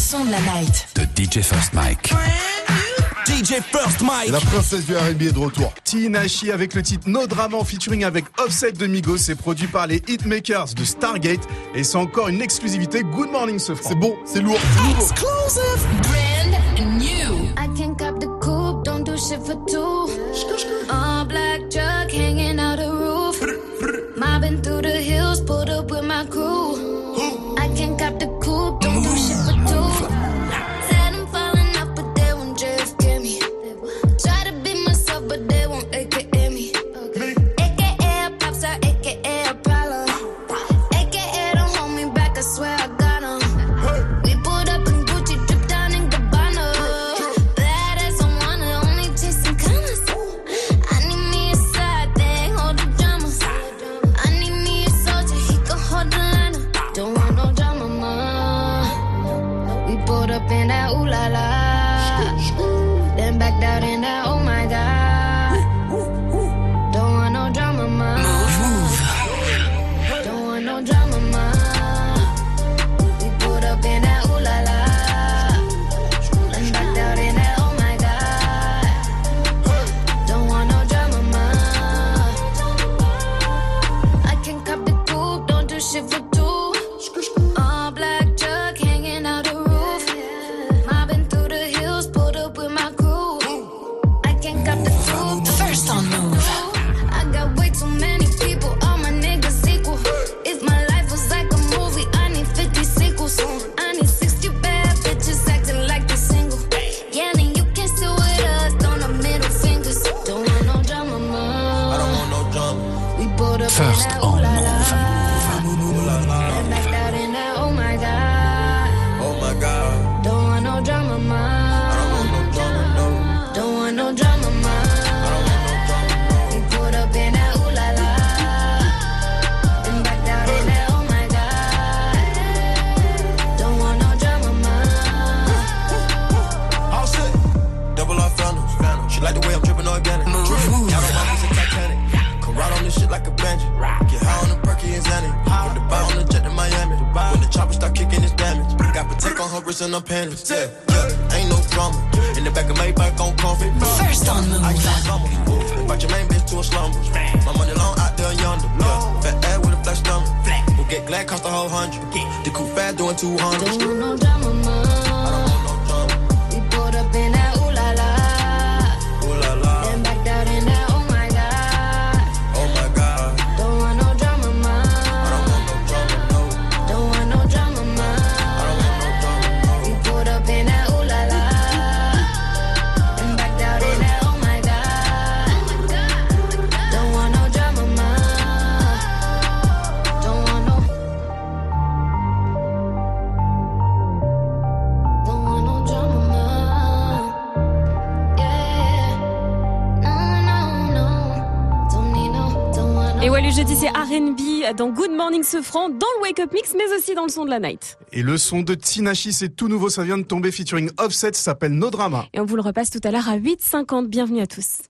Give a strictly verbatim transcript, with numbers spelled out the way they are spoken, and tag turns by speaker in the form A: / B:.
A: son de la night.
B: De D J First Mike.
C: D J First Mike.
D: Et la princesse du R and B est de retour. Tinashe avec le titre No Drama en featuring avec Offset de Migos. C'est produit par les Hitmakers de Stargate. Et c'est encore une exclusivité Good Morning Sofran. C'est bon, c'est lourd, c'est nouveau.
A: Exclusive. Brand new.
E: I can't cop the coupe, don't do shit for two. All black truck hanging out the roof. Mobbing through the hills, pulled up with my crew. I can't cop the coupe, don't do shit for two. Said I'm falling off, but they won't J F K me. Try to be myself, but they won't A K A me. A K A a pop star, A K A a problem. A K A don't hold me back, I swear I got 'em. We pulled up in Gucci, drip down in Gabbana. Badass, I wanna only chasing commas. I need me a side thing, hold the drama. I need me a soldier, he can hold the line up. Don't want no drama, ma. We pulled up in that ooh la la. Then backed out in that oh my god. Don't want no drama, ma. Don't want no drama, ma. We pulled up in that ooh la la. Then backed out in that oh my god. Don't want no drama, ma. I can cop the coupe, don't do shit for two. All black truck hanging out the roof. Mobbing through the hills, pulled up with my crew. I can't cop the coupe.
A: First on Move.
E: I got way too many people, all my niggas equal. If my life was like a movie, I need fifty sequels. I need sixty bad bitches acting like they single. Yeah, then you can sit with us, throw the middle fingers. Don't want no drama, ma.
C: I don't want no drama.
E: We pulled up
B: First
E: in that
B: on
E: ooh la
B: Move.
E: la. And backed out in that oh my god.
C: Oh my god.
E: Don't want no drama,
C: I
E: ma.
C: don't want no drama, no.
E: Don't want no drama, ma.
C: I don't want no drama,
E: We pulled up in that ooh la la. Then backed out in that oh my god. Don't want no drama, ma.
C: no. All set. Double R Phantom. She like the way I'm dripping organic.
A: Move, move.
C: Y'all know my music Titanic. Come ride on this shit like a banjo. Get high on the perky and Xanny. Put the bar on the jet to Miami. When the chopper start kicking, it's damage. Got Patek on her wrist and her panties. Yeah, yeah, ain't no drama. In the back of Maybach on comfy.
A: First on Move.
C: I can't summer. Invite your main bitch to a slumber. My money long out there yonder. Yeah, fat ass with a flat stomach. Who get glad cost a whole hundred. The coupe fat doing two hundred.
E: Don't want no drama, ma.
C: I don't want no drama.
E: We pulled up in that ooh la la.
C: Ooh la la.
E: Then backed out in that oh my god.
C: Oh my god.
E: Don't want no drama, ma.
C: I don't want no drama, no.
E: Don't want no drama, ma.
C: I don't want no drama, no.
E: We pulled up in that ooh la la. Then backed out in that oh my god. Don't want no drama, ma. Don't want no. Don't want no drama, ma. Yeah. No, no, no. Don't need no. Don't want no.
F: Et ouais, le jeudi, c'est R and B dans Good Morning Sofran, dans le Wake Up Mix, mais aussi dans le son de la night.
D: Et le son de Tinashe, c'est tout nouveau, ça vient de tomber featuring Offset, ça s'appelle No Drama.
F: Et on vous le repasse tout à l'heure à huit cinquante. Bienvenue à tous.